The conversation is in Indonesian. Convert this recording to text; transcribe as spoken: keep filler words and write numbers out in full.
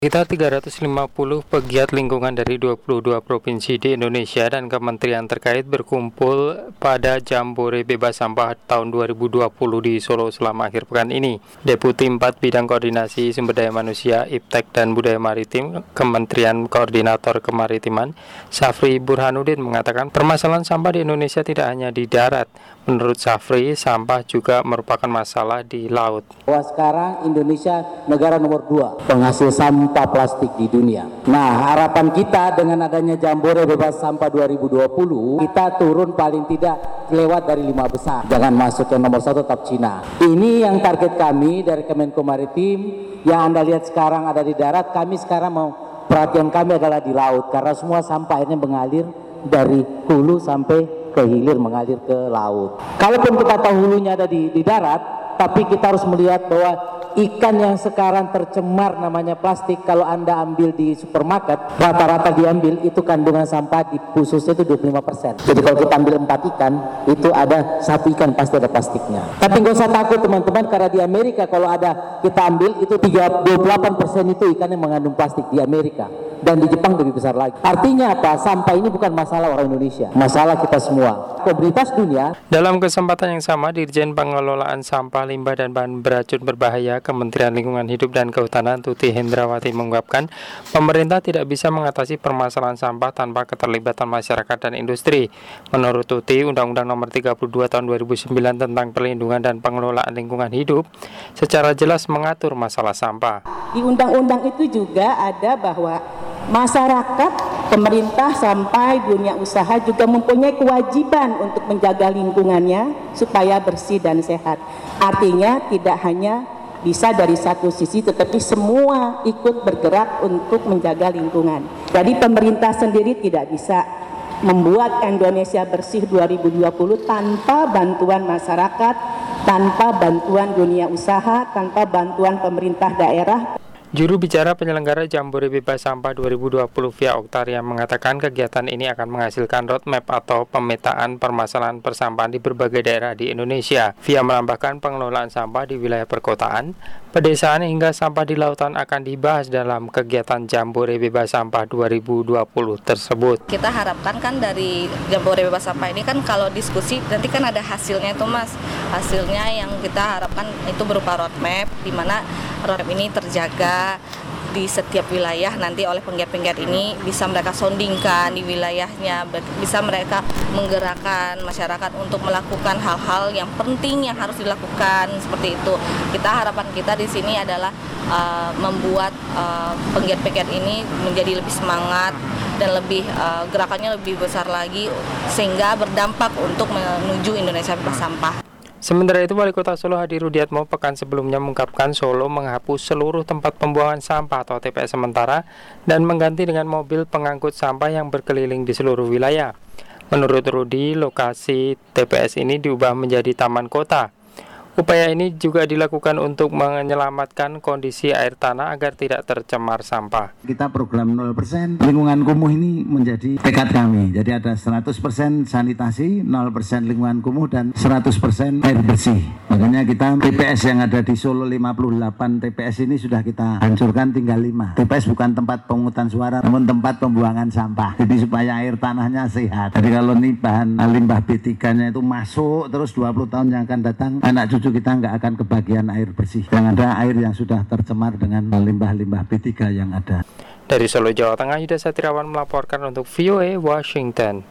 Sekitar tiga ratus lima puluh pegiat lingkungan dari dua puluh dua provinsi di Indonesia dan kementerian terkait berkumpul pada Jambore Bebas Sampah tahun dua ribu dua puluh di Solo selama akhir pekan ini. Deputi empat Bidang Koordinasi Sumber Daya Manusia, Iptek dan Budaya Maritim, Kementerian Koordinator Kemaritiman, Safri Burhanuddin mengatakan permasalahan sampah di Indonesia tidak hanya di darat. Menurut Safri, sampah juga merupakan masalah di laut. Bahwa sekarang Indonesia negara nomor dua penghasil sampah plastik di dunia. Nah, harapan kita dengan adanya Jambore Bebas Sampah dua ribu dua puluh, kita turun paling tidak lewat dari lima besar. Jangan masuk yang nomor satu, tetap Cina. Ini yang target kami dari Kemenko Maritim. Yang Anda lihat sekarang ada di darat, kami sekarang mau perhatian kami adalah di laut. Karena semua sampah ini mengalir dari hulu sampai ke hilir, mengalir ke laut. Kalaupun kita tahu hulunya ada di, di darat, tapi kita harus melihat bahwa ikan yang sekarang tercemar namanya plastik, kalau Anda ambil di supermarket, rata-rata diambil itu kandungan sampah di khususnya itu dua puluh lima persen. Jadi kalau kita ambil empat ikan, itu ada satu ikan pasti ada plastiknya. Tapi nggak usah takut teman-teman, karena di Amerika kalau ada kita ambil itu dua puluh delapan persen itu ikan yang mengandung plastik di Amerika. Dan di Jepang lebih besar lagi. Artinya apa? Sampah ini bukan masalah orang Indonesia, masalah kita semua. Komunitas dunia. Dalam kesempatan yang sama, Dirjen Pengelolaan Sampah, Limbah dan Bahan Beracun Berbahaya Kementerian Lingkungan Hidup dan Kehutanan Tuti Hendrawati mengungkapkan pemerintah tidak bisa mengatasi permasalahan sampah tanpa keterlibatan masyarakat dan industri. Menurut Tuti, Undang-Undang Nomor tiga puluh dua Tahun dua ribu sembilan tentang Perlindungan dan Pengelolaan Lingkungan Hidup secara jelas mengatur masalah sampah. Di undang-undang itu juga ada bahwa masyarakat, pemerintah sampai dunia usaha juga mempunyai kewajiban untuk menjaga lingkungannya supaya bersih dan sehat. Artinya tidak hanya bisa dari satu sisi, tetapi semua ikut bergerak untuk menjaga lingkungan. Jadi pemerintah sendiri tidak bisa membuat Indonesia bersih dua ribu dua puluh tanpa bantuan masyarakat, tanpa bantuan dunia usaha, tanpa bantuan pemerintah daerah. Juru bicara penyelenggara Jambore Bebas Sampah dua ribu dua puluh via Oktaria mengatakan kegiatan ini akan menghasilkan roadmap atau pemetaan permasalahan persampahan di berbagai daerah di Indonesia. Via menambahkan pengelolaan sampah di wilayah perkotaan, pedesaan hingga sampah di lautan akan dibahas dalam kegiatan Jambore Bebas Sampah dua ribu dua puluh tersebut. Kita harapkan kan dari Jambore Bebas Sampah ini kan kalau diskusi nanti kan ada hasilnya itu Mas. Hasilnya yang kita harapkan itu berupa roadmap, di mana roadmap ini terjaga di setiap wilayah nanti oleh penggiat-penggiat ini, bisa mereka soundingkan di wilayahnya, bisa mereka menggerakkan masyarakat untuk melakukan hal-hal yang penting yang harus dilakukan seperti itu. Kita harapan kita di sini adalah uh, membuat uh, penggiat-penggiat ini menjadi lebih semangat dan lebih uh, gerakannya lebih besar lagi sehingga berdampak untuk menuju Indonesia bebas sampah. Sementara itu, Wali Kota Solo Hadi Rudiatmo pekan sebelumnya mengungkapkan Solo menghapus seluruh tempat pembuangan sampah atau T P S sementara dan mengganti dengan mobil pengangkut sampah yang berkeliling di seluruh wilayah. Menurut Rudi, lokasi T P S ini diubah menjadi taman kota. Upaya ini juga dilakukan untuk menyelamatkan kondisi air tanah agar tidak tercemar sampah. Kita program nol persen lingkungan kumuh ini menjadi tekad kami. Jadi ada seratus persen sanitasi, nol persen lingkungan kumuh, dan seratus persen air bersih. Makanya kita T P S yang ada di Solo lima puluh delapan T P S ini sudah kita hancurkan, tinggal lima. T P S bukan tempat pemungutan suara, namun tempat pembuangan sampah. Jadi supaya air tanahnya sehat. Jadi kalau nih bahan limbah B tiga-nya itu masuk terus dua puluh tahun yang akan datang, anak cucu kita nggak akan kebagian air bersih. Yang ada air yang sudah tercemar dengan limbah-limbah B tiga yang ada. Dari Solo, Jawa Tengah, Yuda Satriawan melaporkan untuk V O A Washington.